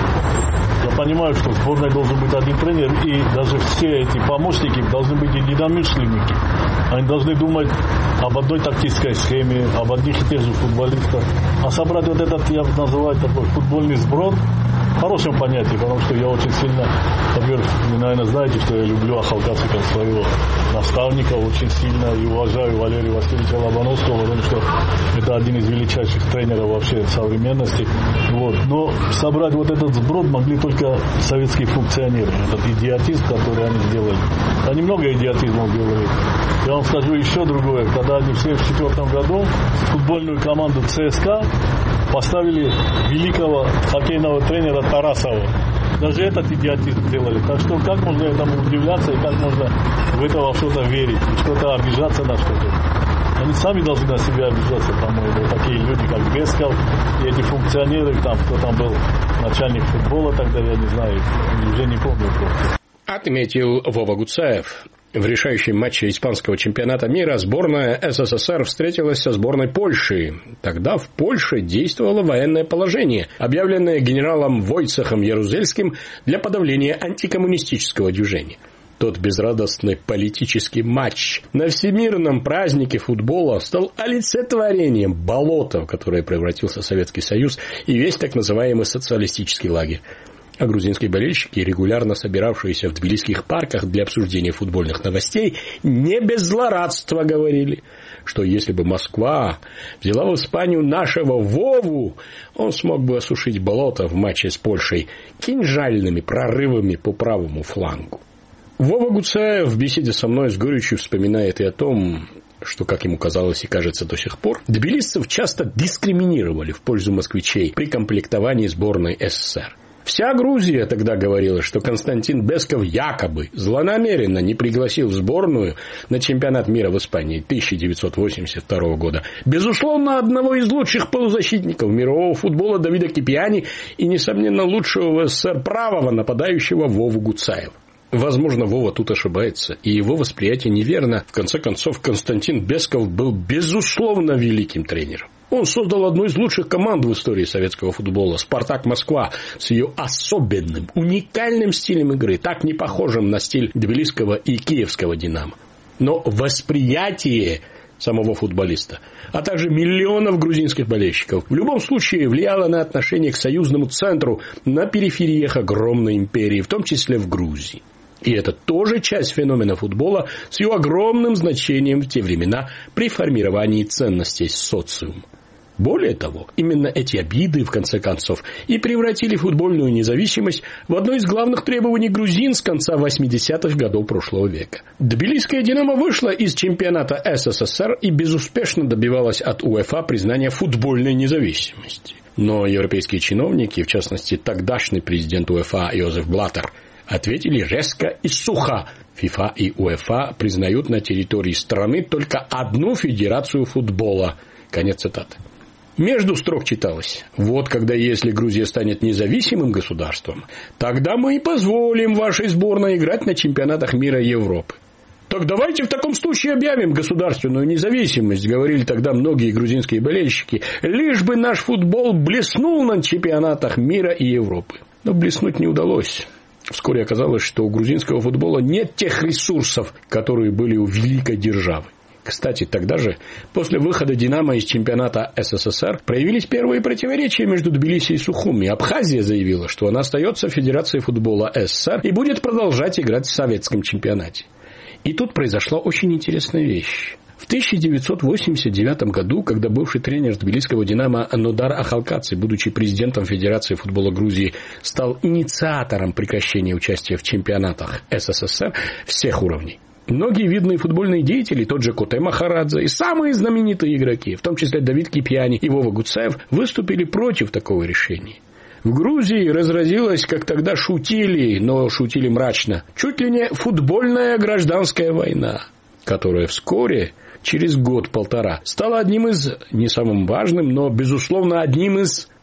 Я понимаю, что в сборной должен быть один тренер, и даже все эти помощники должны быть единомышленники. Они должны думать об одной тактической схеме, об одних и тех же футболистах. А собрать вот этот, я называю такой футбольный сброд, в хорошем понятии, потому что я очень сильно, во-первых, вы, наверное, знаете, что я люблю Ахалкаци как своего наставника, очень сильно и уважаю Валерия Васильевича Лобановского, потому что это один из величайших тренеров вообще современности. Вот. Но собрать вот этот сброд могли только советские функционеры, этот идиотизм, который они сделали. Они много идиотизмов делали. Я вам скажу еще другое, когда они в семьдесят четвёртом году футбольную команду ЦСКА поставили великого хоккейного тренера Тарасова. Даже этот идиотизм делали. Так что как можно этому удивляться и как можно в это во что-то верить, и что-то обижаться на что-то. Они сами должны на себя обижаться, по-моему, такие люди, как Бесков, и эти функционеры, там, кто там был начальник футбола тогда, я не знаю, уже не помню просто. Отметил Вова Гуцаев. В решающем матче испанского чемпионата мира сборная СССР встретилась со сборной Польши. Тогда в Польше действовало военное положение, объявленное генералом Войцехом Ярузельским для подавления антикоммунистического движения. Тот безрадостный политический матч на всемирном празднике футбола стал олицетворением болота, в которое превратился Советский Союз и весь так называемый социалистический лагерь. А грузинские болельщики, регулярно собиравшиеся в тбилисских парках для обсуждения футбольных новостей, не без злорадства говорили, что если бы Москва взяла в Испанию нашего Вову, он смог бы осушить болото в матче с Польшей кинжальными прорывами по правому флангу. Вова Гуцаев в беседе со мной с горечью вспоминает и о том, что, как ему казалось и кажется до сих пор, тбилисцев часто дискриминировали в пользу москвичей при комплектовании сборной СССР. Вся Грузия тогда говорила, что Константин Бесков якобы злонамеренно не пригласил в сборную на чемпионат мира в Испании тысяча девятьсот восемьдесят второго года, безусловно, одного из лучших полузащитников мирового футбола Давида Кипиани и, несомненно, лучшего в СССР правого нападающего Вову Гуцаева. Возможно, Вова тут ошибается, и его восприятие неверно. В конце концов, Константин Бесков был, безусловно, великим тренером. Он создал одну из лучших команд в истории советского футбола – «Спартак Москва», с ее особенным, уникальным стилем игры, так не похожим на стиль тбилисского и киевского «Динамо». Но восприятие самого футболиста, а также миллионов грузинских болельщиков в любом случае влияло на отношение к союзному центру на перифериях огромной империи, в том числе в Грузии. И это тоже часть феномена футбола с ее огромным значением в те времена при формировании ценностей социума. Более того, именно эти обиды, в конце концов, и превратили футбольную независимость в одно из главных требований грузин с конца восьмидесятых годов прошлого века. Тбилисская «Динамо» вышла из чемпионата СССР и безуспешно добивалась от УЕФА признания футбольной независимости. Но европейские чиновники, в частности тогдашний президент УЕФА Йозеф Блаттер, ответили резко и сухо. ФИФА и УЕФА признают на территории страны только одну федерацию футбола. Конец цитаты. Между строк читалось: вот когда если Грузия станет независимым государством, тогда мы и позволим вашей сборной играть на чемпионатах мира и Европы. Так давайте в таком случае объявим государственную независимость, говорили тогда многие грузинские болельщики, лишь бы наш футбол блеснул на чемпионатах мира и Европы. Но блеснуть не удалось. Вскоре оказалось, что у грузинского футбола нет тех ресурсов, которые были у великой державы. Кстати, тогда же, после выхода «Динамо» из чемпионата СССР, проявились первые противоречия между Тбилиси и Сухуми. Абхазия заявила, что она остается в Федерации футбола СССР и будет продолжать играть в советском чемпионате. И тут произошла очень интересная вещь. В тысяча девятьсот восемьдесят девятом году, когда бывший тренер тбилисского «Динамо» Нодар Ахалкаци, будучи президентом Федерации футбола Грузии, стал инициатором прекращения участия в чемпионатах СССР всех уровней, многие видные футбольные деятели, тот же Коте Махарадзе и самые знаменитые игроки, в том числе Давид Кипиани и Вова Гуцаев, выступили против такого решения. В Грузии разразилась, как тогда шутили, но шутили мрачно, чуть ли не футбольная гражданская война, которая вскоре, через год-полтора, стала одним из, не самым важным, но, безусловно, одним из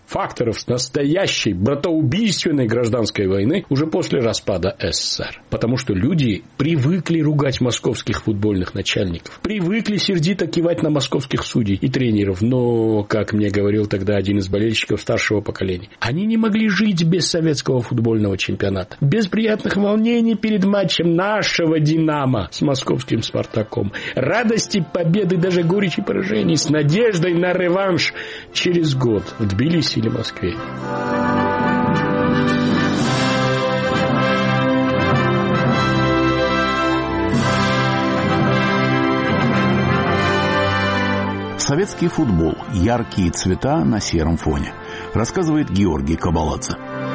факторов настоящей братоубийственной гражданской войны уже после распада СССР. Потому что люди привыкли ругать московских футбольных начальников, привыкли сердито кивать на московских судей и тренеров. Но, как мне говорил тогда один из болельщиков старшего поколения, они не могли жить без советского футбольного чемпионата, без приятных волнений перед матчем нашего «Динамо» с московским «Спартаком», радости победы, даже горечи поражений, с надеждой на реванш через год в Тбилиси или Москве. Советский футбол. Яркие цвета на сером фоне. Рассказывает Георгий Кабаладзе.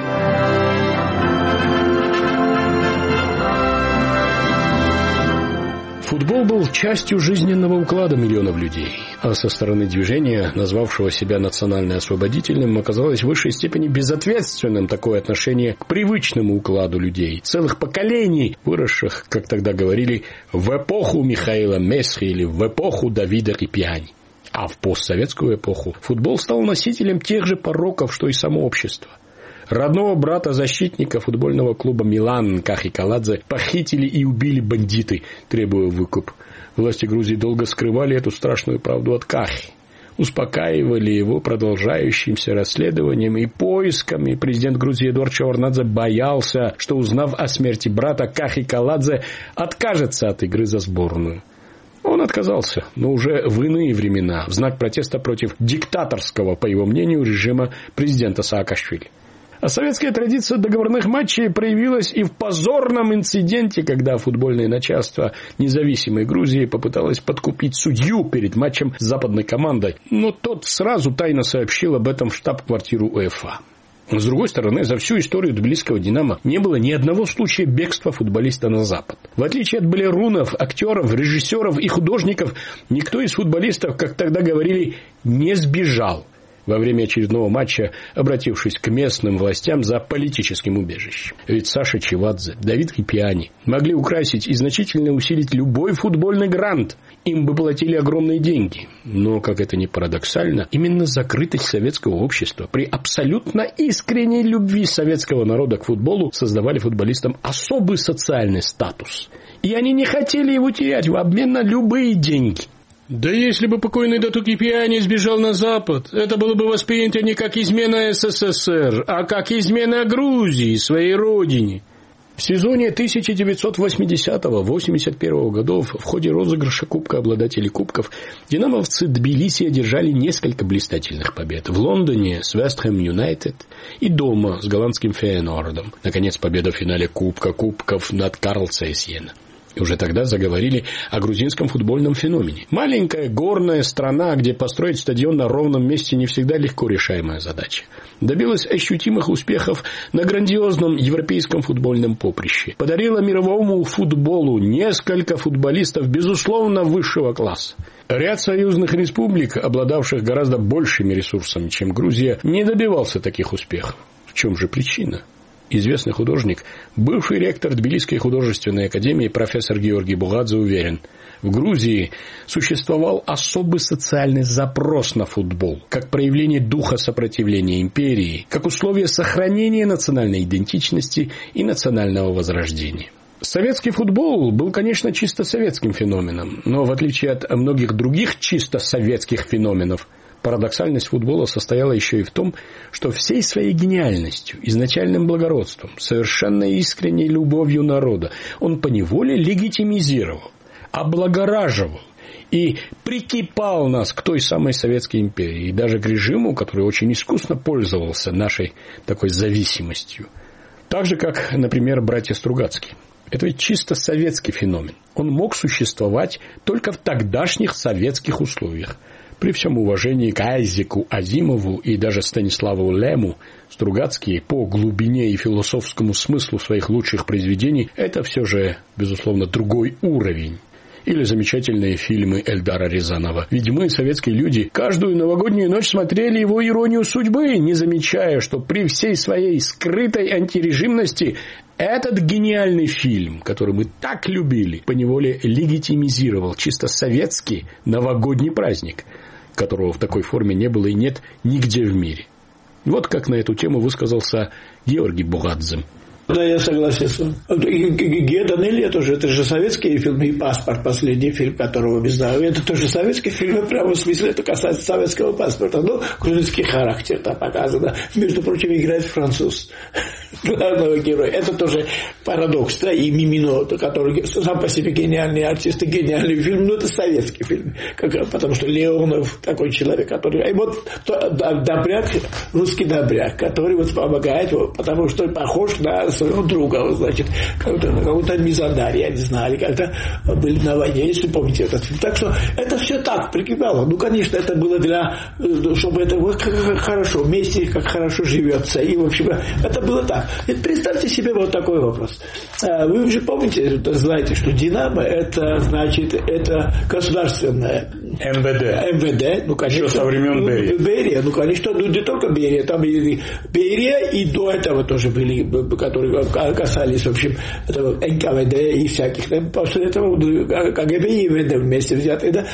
Футбол был частью жизненного уклада миллионов людей, а со стороны движения, назвавшего себя национально-освободительным, оказалось в высшей степени безответственным такое отношение к привычному укладу людей, целых поколений, выросших, как тогда говорили, в эпоху Михаила Месхи или в эпоху Давида Рипиани. А в постсоветскую эпоху футбол стал носителем тех же пороков, что и само общество. Родного брата защитника футбольного клуба «Милан» Кахи Каладзе похитили и убили бандиты, требуя выкуп. Власти Грузии долго скрывали эту страшную правду от Кахи. Успокаивали его продолжающимся расследованием и поисками. Президент Грузии Эдуард Шеварднадзе боялся, что, узнав о смерти брата, Кахи Каладзе откажется от игры за сборную. Он отказался, но уже в иные времена, в знак протеста против диктаторского, по его мнению, режима президента Саакашвили. А советская традиция договорных матчей проявилась и в позорном инциденте, когда футбольное начальство независимой Грузии попыталось подкупить судью перед матчем с западной командой, но тот сразу тайно сообщил об этом в штаб-квартиру УЕФА. С другой стороны, за всю историю тбилисского «Динамо» не было ни одного случая бегства футболиста на Запад. В отличие от балерунов, актеров, режиссеров и художников, никто из футболистов, как тогда говорили, не сбежал во время очередного матча, обратившись к местным властям за политическим убежищем. Ведь Саша Чевадзе, Давид Рипиани могли украсить и значительно усилить любой футбольный грант. Им бы платили огромные деньги. Но, как это ни парадоксально, именно закрытость советского общества при абсолютно искренней любви советского народа к футболу создавали футболистам особый социальный статус. И они не хотели его терять в обмен на любые деньги. Да если бы покойный Датук Рипиани сбежал на Запад, это было бы воспринято не как измена СССР, а как измена Грузии, своей родине. В сезоне тысяча девятьсот восьмидесятого — восемьдесят первого годов в ходе розыгрыша Кубка обладателей кубков динамовцы Тбилиси одержали несколько блистательных побед. В Лондоне с Вест Хэм Юнайтед и дома с голландским Фейенордом. Наконец, победа в финале Кубка Кубков над Карл Цейс Йена. И уже тогда заговорили о грузинском футбольном феномене. Маленькая горная страна, где построить стадион на ровном месте не всегда легко решаемая задача. Добилась ощутимых успехов на грандиозном европейском футбольном поприще. Подарила мировому футболу несколько футболистов, безусловно, высшего класса. Ряд союзных республик, обладавших гораздо большими ресурсами, чем Грузия, не добивался таких успехов. В чем же причина? Известный художник, бывший ректор Тбилисской художественной академии профессор Георгий Бугадзе уверен, в Грузии существовал особый социальный запрос на футбол, как проявление духа сопротивления империи, как условие сохранения национальной идентичности и национального возрождения. Советский футбол был, конечно, чисто советским феноменом, но в отличие от многих других чисто советских феноменов, парадоксальность футбола состояла еще и в том, что всей своей гениальностью, изначальным благородством, совершенно искренней любовью народа он поневоле легитимизировал, облагораживал и прикипал нас к той самой Советской империи, и даже к режиму, который очень искусно пользовался нашей такой зависимостью. Так же, как, например, братья Стругацкие. Это ведь чисто советский феномен. Он мог существовать только в тогдашних советских условиях. При всем уважении к Айзеку Азимову и даже Станиславу Лему, Стругацкие по глубине и философскому смыслу своих лучших произведений – это все же, безусловно, другой уровень. Или замечательные фильмы Эльдара Рязанова. Ведь мы, советские люди, каждую новогоднюю ночь смотрели его «Иронию судьбы», не замечая, что при всей своей скрытой антирежимности этот гениальный фильм, который мы так любили, поневоле легитимизировал чисто советский новогодний праздник, которого в такой форме не было и нет нигде в мире. Вот как на эту тему высказался Георгий Бугадзе. Да, я согласен с вами. Гео Данелия тоже, это же советский фильм, и «Паспорт», последний фильм, которого мы знаем. Это тоже советский фильм, прямо в смысле, это касается советского паспорта. Ну, грузинский характер там показано. Между прочим, играет француз главного героя. Это тоже парадокс, да, и Мимино, который сам по себе гениальный артист и гениальный фильм, но это советский фильм. Как, потому что Леонов такой человек, который... И вот добряк, русский добряк, который вот помогает, потому что похож на своего друга, значит, какой-то, какой-то Мизандарь, я не знаю, или как-то были на войне, если помните этот фильм. Так что это все так прикипело. Ну, конечно, это было для, чтобы это было хорошо, вместе как хорошо живется. И, в общем, это было так. И представьте себе вот такой вопрос. Вы уже помните, знаете, что «Динамо» это, значит, это государственное эм вэ дэ. эм вэ дэ, ну, конечно. Еще со времен Берии. Берия, ну, конечно, ну, не только Берия, там и Берия, и до этого тоже были, которые касались, в общем, этого эн ка вэ дэ и всяких. После этого ка гэ бэ и вэ дэ вместе взятые. Да?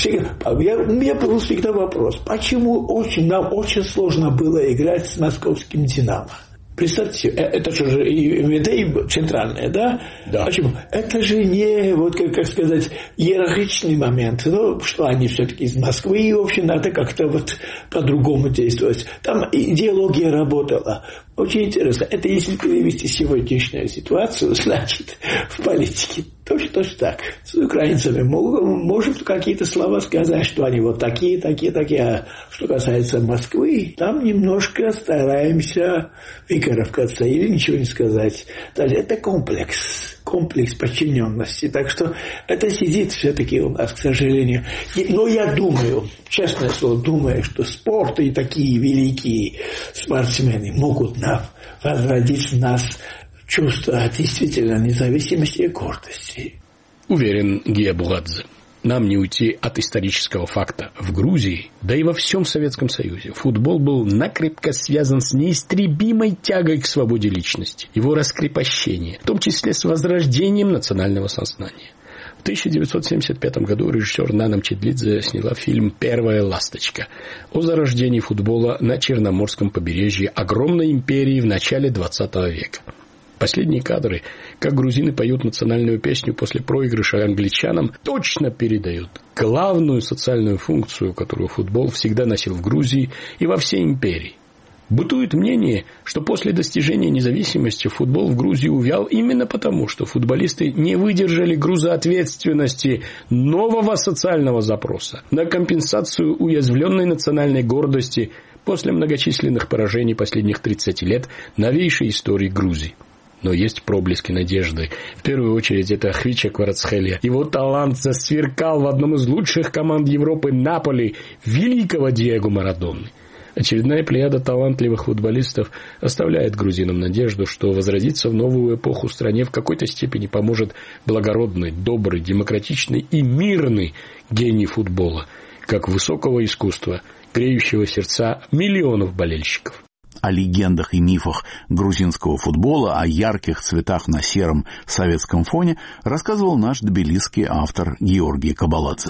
Я, у меня был всегда вопрос, почему очень, нам очень сложно было играть с московским «Динамо»? Представьте, это же и эм вэ дэ, и центральное, да? Да. Почему? Это же не, вот как, как сказать, иерархичный момент, ну, что они все-таки из Москвы, и, в общем, надо как-то вот по-другому действовать. Там идеология работала. Очень интересно. Это если перевести сегодняшнюю ситуацию, значит, в политике точно, точно так. С украинцами можем какие-то слова сказать, что они вот такие, такие, такие. А что касается Москвы, там немножко стараемся выкарабкаться или ничего не сказать. Это комплекс. Комплекс подчиненности. Так что это сидит все-таки у нас, к сожалению. Но я думаю, честное слово, думаю, что спорт и такие великие спортсмены могут нам возродить в нас чувство действительно независимости и гордости. Уверен Гео Бугадзе. Нам не уйти от исторического факта. В Грузии, да и во всем Советском Союзе, футбол был накрепко связан с неистребимой тягой к свободе личности, его раскрепощение, в том числе с возрождением национального сознания. В тысяча девятьсот семьдесят пятом году режиссер Нана Мчедлидзе сняла фильм «Первая ласточка» о зарождении футбола на Черноморском побережье огромной империи в начале двадцатого века. Последние кадры, как грузины поют национальную песню после проигрыша англичанам, точно передают главную социальную функцию, которую футбол всегда носил в Грузии и во всей империи. Бытует мнение, что после достижения независимости футбол в Грузии увял именно потому, что футболисты не выдержали груза ответственности нового социального запроса на компенсацию уязвленной национальной гордости после многочисленных поражений последних тридцати лет новейшей истории Грузии. Но есть проблески надежды. В первую очередь это Хвича Кварацхелия. Его талант засверкал в одном из лучших команд Европы Наполи, великого Диего Марадоны. Очередная плеяда талантливых футболистов оставляет грузинам надежду, что возродиться в новую эпоху стране в какой-то степени поможет благородный, добрый, демократичный и мирный гений футбола, как высокого искусства, греющего сердца миллионов болельщиков. О легендах и мифах грузинского футбола, о ярких цветах на сером советском фоне рассказывал наш тбилисский автор Георгий Кабаладзе.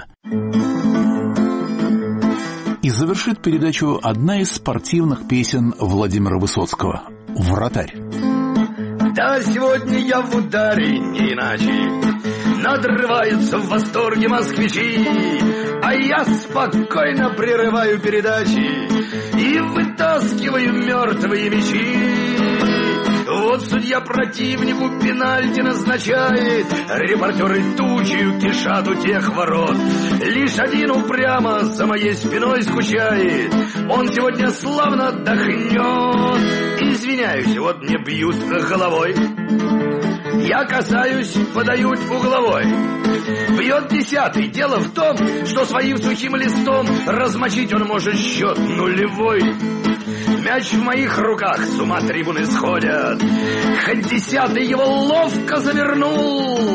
И завершит передачу одна из спортивных песен Владимира Высоцкого «Вратарь». Да, сегодня я в ударе, не иначе. Надрываются в восторге москвичи, а я спокойно прерываю передачи и вытаскиваю мертвые мячи. Вот судья противнику пенальти назначает, репортеры тучью кишат у тех ворот. Лишь один упрямо за моей спиной скучает, он сегодня славно отдохнет. Извиняюсь, вот мне бьют головой. Я касаюсь, подают угловой. Бьет десятый. Дело в том, что своим сухим листом размочить он может счет нулевой. Мяч в моих руках, с ума трибуны сходят. Хоть десятый его ловко завернул,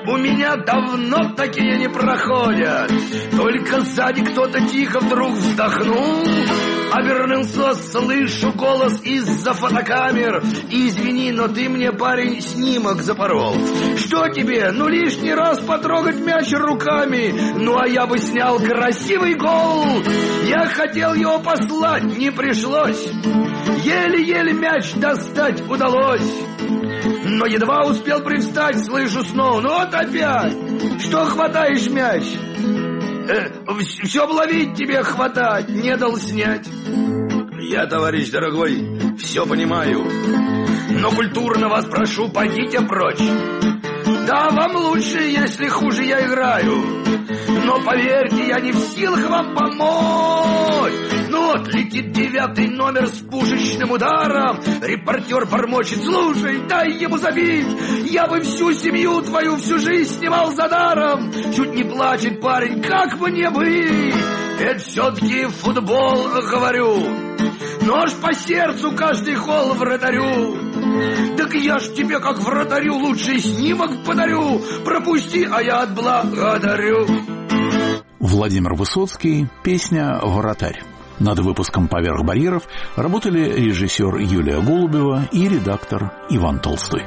У меня давно такие не проходят. Только сзади кто-то тихо вдруг вздохнул. Обернулся, слышу голос из-за фотокамер. Извини, но ты мне, парень, снимок запорол. Что тебе? Ну лишний раз потрогать мяч руками. Ну а я бы снял красивый гол. Я хотел его послать, не пришлось. Еле-еле мяч достать удалось. Но едва успел привстать, слышу снова. Ну вот опять. Что хватаешь мяч? Э, все ловить тебе хватать, не дал снять. Я, товарищ дорогой, все понимаю, но культурно вас прошу, пойдите прочь. Да, вам лучше, если хуже я играю, но поверьте, я не в силах вам помочь. Ну вот летит девятый номер с пушечным ударом. Репортер бормочет: слушай, дай ему забить. Я бы всю семью твою всю жизнь снимал за даром. Чуть не плачет парень: как мне быть? Это все-таки футбол, говорю. Нож по сердцу каждый гол вратарю. Так я ж тебе, как вратарю, лучший снимок подарю. Пропусти, а я отблагодарю. Владимир Высоцкий, песня «Вратарь». Над выпуском «Поверх барьеров» работали режиссер Юлия Голубева и редактор Иван Толстой.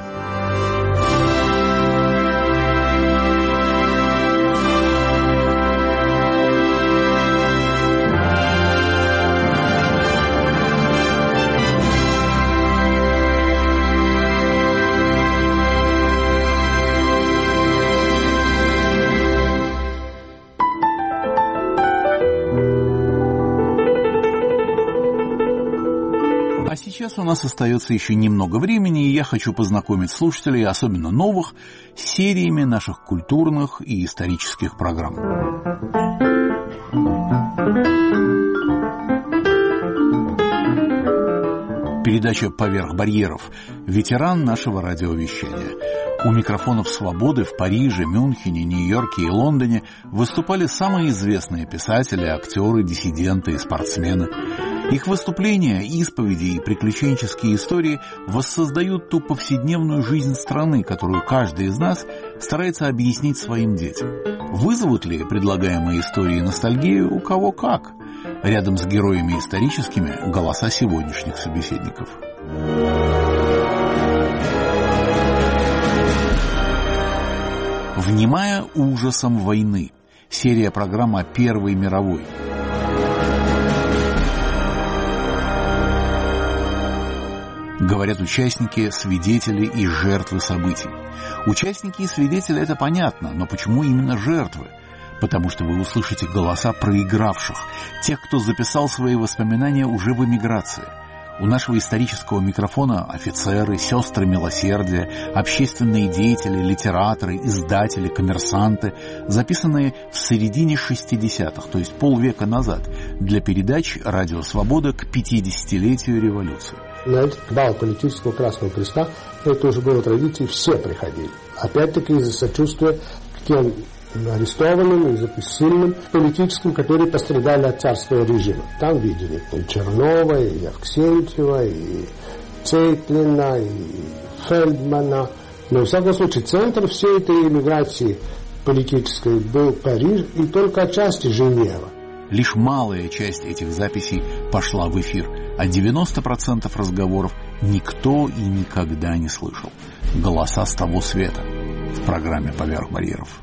Сейчас у нас остается еще немного времени, и я хочу познакомить слушателей, особенно новых, с сериями наших культурных и исторических программ. Передача «Поверх барьеров». Ветеран нашего радиовещания. У микрофонов «Свободы» в Париже, Мюнхене, Нью-Йорке и Лондоне выступали самые известные писатели, актеры, диссиденты и спортсмены. Их выступления, исповеди и приключенческие истории воссоздают ту повседневную жизнь страны, которую каждый из нас старается объяснить своим детям. Вызовут ли предлагаемые истории ностальгию у кого как? Рядом с героями историческими голоса сегодняшних собеседников. «Внимая ужасом войны». Серия программ о Первой мировой. Говорят участники, свидетели и жертвы событий. Участники и свидетели — это понятно, но почему именно жертвы? Потому что вы услышите голоса проигравших, тех, кто записал свои воспоминания уже в эмиграции. У нашего исторического микрофона офицеры, сестры милосердия, общественные деятели, литераторы, издатели, коммерсанты, записанные в середине шестидесятых, то есть полвека назад, для передач «Радио Свобода» к пятидесятилетию революции. На этот бал политического Красного Креста, это уже было традицией, все приходили. Опять-таки из-за сочувствия к тем арестованным и записанным политическим, которые пострадали от царского режима. Там видели и Чернова, и Авксентьева, и Цейтлина, и Фельдмана. Но, в всяком случае, центр всей этой эмиграции политической был Париж и только отчасти Женева. Лишь малая часть этих записей пошла в эфир, а девяносто процентов разговоров никто и никогда не слышал. Голоса с того света в программе «Поверх барьеров».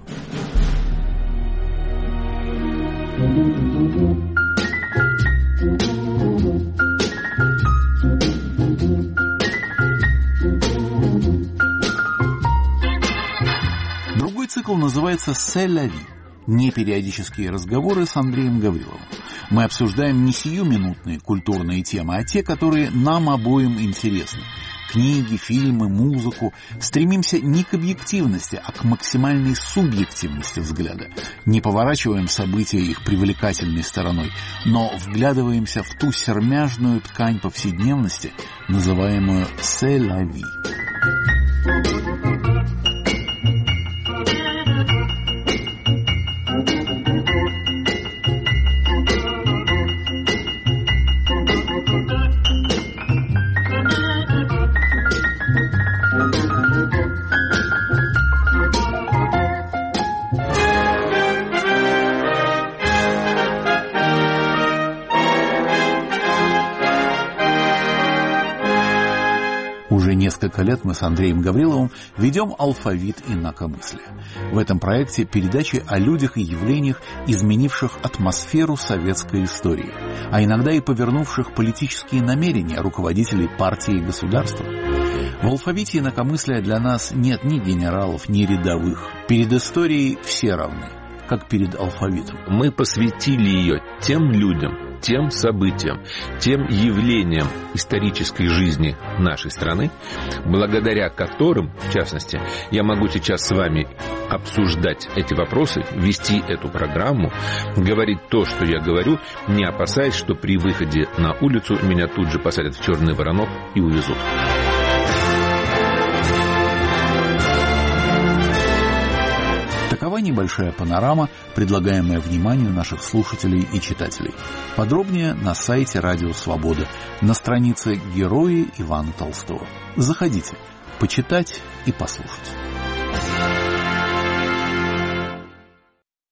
Другой цикл называется «C'est la vie». Непериодические разговоры с Андреем Гавриловым. Мы обсуждаем не сиюминутные культурные темы, а те, которые нам обоим интересны. Книги, фильмы, музыку. Стремимся не к объективности, а к максимальной субъективности взгляда. Не поворачиваем события их привлекательной стороной, но вглядываемся в ту сермяжную ткань повседневности, называемую «C'est la vie». несколько лет мы с Андреем Гавриловым ведем «Алфавит инакомыслия». В этом проекте передачи о людях и явлениях, изменивших атмосферу советской истории, а иногда и повернувших политические намерения руководителей партии и государства. В «Алфавите инакомыслия» для нас нет ни генералов, ни рядовых. Перед историей все равны, как перед алфавитом. Мы посвятили ее тем людям, тем событиям, тем явлениям исторической жизни нашей страны, благодаря которым, в частности, я могу сейчас с вами обсуждать эти вопросы, вести эту программу, говорить то, что я говорю, не опасаясь, что при выходе на улицу меня тут же посадят в черный воронок и увезут. Такова небольшая панорама, предлагаемая вниманию наших слушателей и читателей. Подробнее на сайте Радио Свобода, на странице «Герои Ивана Толстого». Заходите, почитать и послушать.